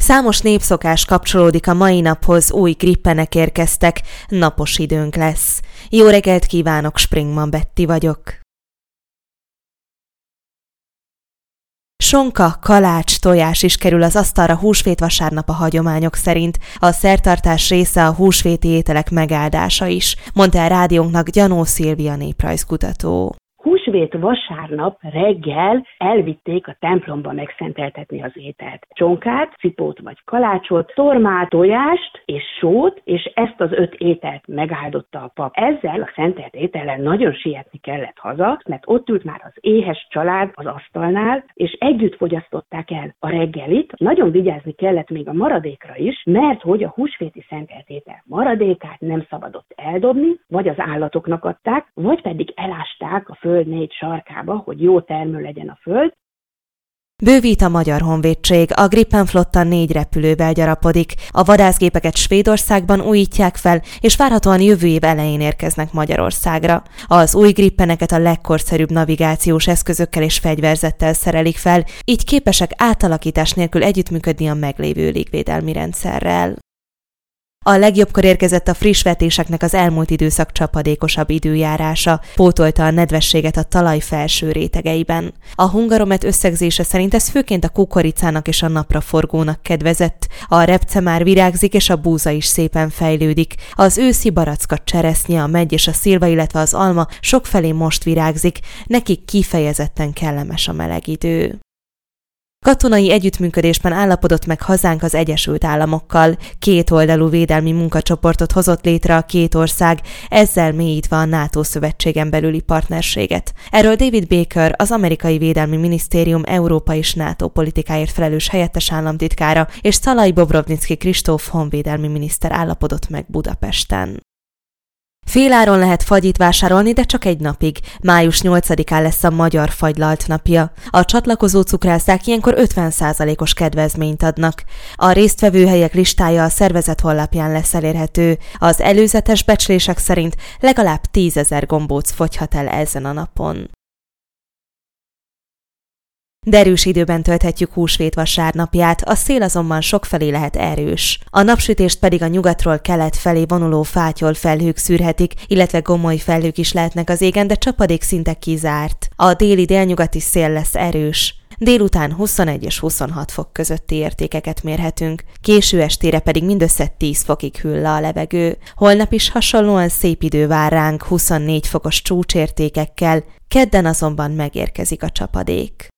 Számos népszokás kapcsolódik a mai naphoz, új grippenek érkeztek, napos időnk lesz. Jó reggelt kívánok, Springman Betty vagyok. Sonka, kalács, tojás is kerül az asztalra húsvétvasárnap a hagyományok szerint. A szertartás része a húsvéti ételek megáldása is, mondta el rádiónknak Gyanó Szilvia néprajzkutató. Húsvét vasárnap reggel elvitték a templomba megszenteltetni az ételt. Csonkát, cipót vagy kalácsot, szormát, tojást és sót, és ezt az 5 ételt megáldotta a pap. Ezzel a szentelt étellel nagyon sietni kellett haza, mert ott ült már az éhes család az asztalnál, és együtt fogyasztották el a reggelit. Nagyon vigyázni kellett még a maradékra is, mert hogy a húsvéti szentelt étel maradékát nem szabadott eldobni, vagy az állatoknak adták, vagy pedig elásták a föld 4 sarkába, hogy jó termő legyen a föld. Bővít a Magyar Honvédség, a Gripen flotta 4 repülővel gyarapodik. A vadászgépeket Svédországban újítják fel, és várhatóan jövő év elején érkeznek Magyarországra. Az új Gripeneket a legkorszerűbb navigációs eszközökkel és fegyverzettel szerelik fel, így képesek átalakítás nélkül együttműködni a meglévő légvédelmi rendszerrel. A legjobbkor érkezett a friss vetéseknek az elmúlt időszak csapadékosabb időjárása, pótolta a nedvességet a talaj felső rétegeiben. A Hungaromet összegzése szerint ez főként a kukoricának és a napraforgónak kedvezett. A repce már virágzik, és a búza is szépen fejlődik. Az őszi baracka, cseresznye, a megy és a szilva, illetve az alma sokfelé most virágzik, nekik kifejezetten kellemes a meleg idő. Katonai együttműködésben állapodott meg hazánk az Egyesült Államokkal. 2 oldalú védelmi munkacsoportot hozott létre a 2 ország, ezzel mélyítve a NATO szövetségen belüli partnerséget. Erről David Baker, az amerikai védelmi minisztérium Európa és NATO politikáért felelős helyettes államtitkára, és Szalai Bobrovnicki Kristóf honvédelmi miniszter állapodott meg Budapesten. Féláron lehet fagyit vásárolni, de csak 1 napig. Május 8-án lesz a Magyar Fagylalt napja. A csatlakozó cukrászák ilyenkor 50%-os kedvezményt adnak. A résztvevő helyek listája a szervezet honlapján lesz elérhető. Az előzetes becslések szerint legalább 10 000 gombóc fogyhat el ezen a napon. Derűs időben tölthetjük húsvét vasárnapját, a szél azonban sokfelé lehet erős. A napsütést pedig a nyugatról kelet felé vonuló fátyol felhők szűrhetik, illetve gomoly felhők is lehetnek az égen, de csapadék szinte kizárt. A déli-délnyugati szél lesz erős. Délután 21 és 26 fok közötti értékeket mérhetünk, késő estére pedig mindössze 10 fokig hűl le a levegő. Holnap is hasonlóan szép idő vár ránk 24 fokos csúcsértékekkel, kedden azonban megérkezik a csapadék.